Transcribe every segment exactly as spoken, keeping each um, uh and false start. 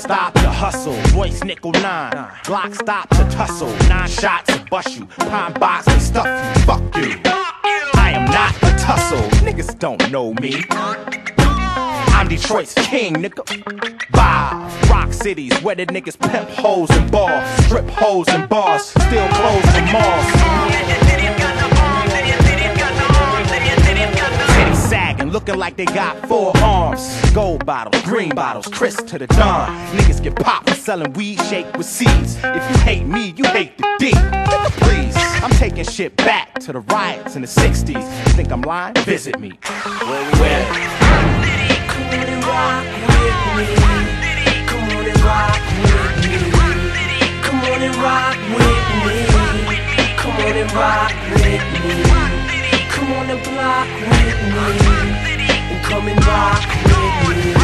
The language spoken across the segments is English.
stop to hustle. Royce nickel nine. Glock stop to tussle. Nine shots to bust you. Pine box and stuff you. Fuck you. I am not a tussle. Niggas don't know me. I'm Detroit's king, nigga. Bow. Rock cities where the niggas pimp hoes and bars. Strip hoes and bars. Still closed for malls. Sagging, looking like they got four arms. Gold bottles, green bottles, Chris to the dawn. Niggas get popped for selling weed shake with seeds. If you hate me, you hate the D. Nigga, please. I'm taking shit back to the riots in the sixties. You think I'm lying? Visit me. Where we at? Come on and rock with me. Come on and rock with me. Come on and rock with me. Come on and rock with me. Come on the block with me, and come and rock with me.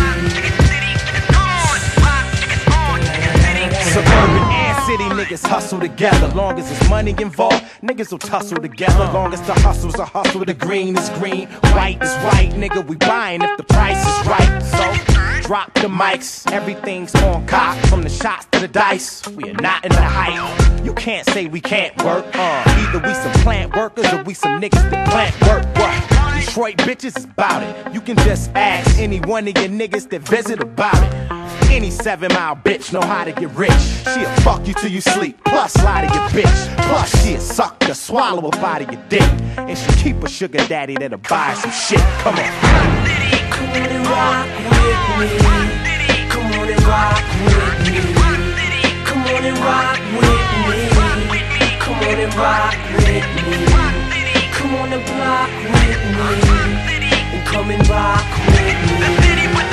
Suburban and city niggas hustle together. Long as there's money involved, niggas will tussle together. Long as the hustle's a hustle, the green is green, white is white. Nigga, we buying if the price is right. So drop the mics, everything's on cock. From the shots to the dice, we are not in the hype. You can't say we can't work. Uh, either we some plant workers or we some niggas that plant work. What? Detroit bitches is about it. You can just ask any one of your niggas that visit about it. Any seven mile bitch know how to get rich. She'll fuck you till you sleep, plus lie to your bitch. Plus she'll suck the swallow up out of your dick. And she keep a sugar daddy that'll buy some shit. Come on. Come on and rock with me. Come on and rock with me. Come on and rock with me. Come on and rock with me. Come on the block with me. And come and rock with me.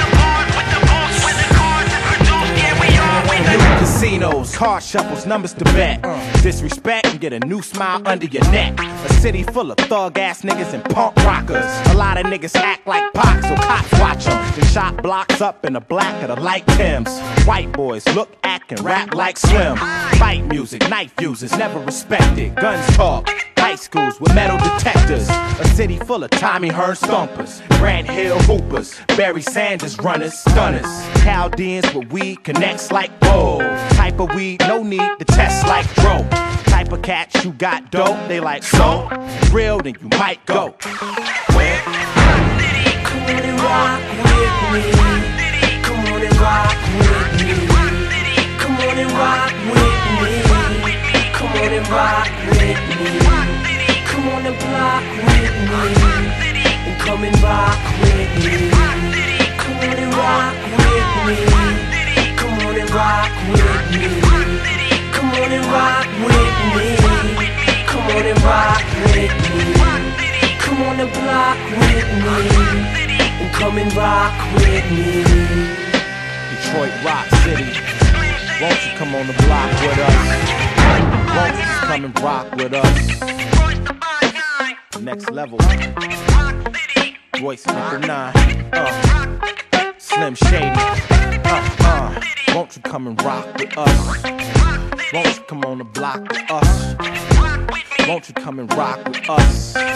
New casinos, card shuffles, numbers to bet. Disrespect and get a new smile under your neck. A city full of thug ass niggas and punk rockers. A lot of niggas act like Pac, so cops watch them. Then shot blocks up in the black of the light Timbs. White boys look, act, and rap like Slim. Fight music, knife users, never respected. Guns talk. High schools with metal detectors. A city full of Tommy Hearn stompers. Grant Hill hoopers. Barry Sanders runners, stunners. Chaldeans with weed connects like whoa. Type of weed, no need to test like dro. Type of cats you got dope, they like so. Real, then you might go. Where? Come on and rock with me. Come on and rock with me. Come on and rock with me. Come on and rock with me. Come on the block with me. And come and rock with me. Come on and rock with me. Come on and rock with me. Come on and rock with me. Come on and rock with me. Come on the block with me. And come and rock with me. Detroit Rock City. Won't you come on the block with us? Won't you just come and rock with us? Next level. Royce nickel nine. Uh. Slim Shady. Uh, uh. Won't you come and rock with us? Won't you come on the block with us? Won't you come and rock with us?